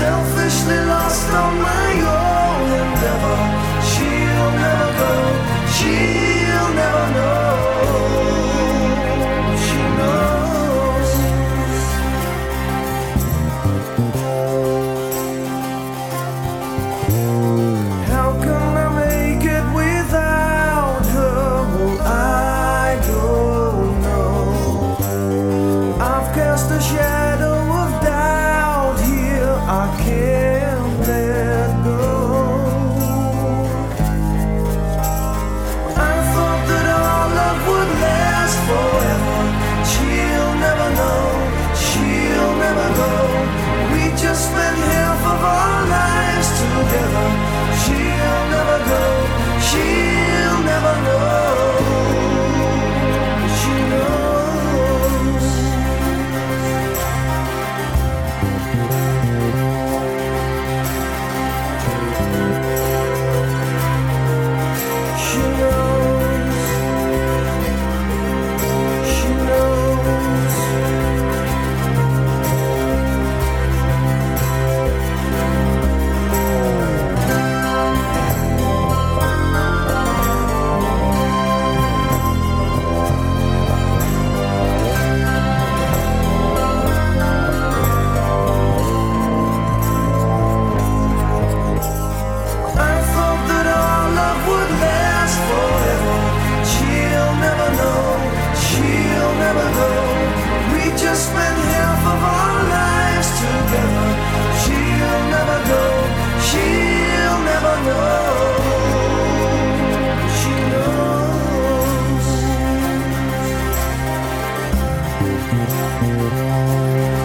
selfishly lost on my own endeavor. She'll never go, she'll never know. She knows. How can I make it without her? Well, I don't know. I've cast a shadow of doubt here, I can't let go. I thought that our love would last forever. She'll never know, she'll never go. We just spent half of our lives together. She'll never go, she'll never know. She knows. She knows. She knows. I thought that our love would last forever. She'll never know, she'll never go. We just spent half of our lives together. She'll never go, she'll never know. She knows.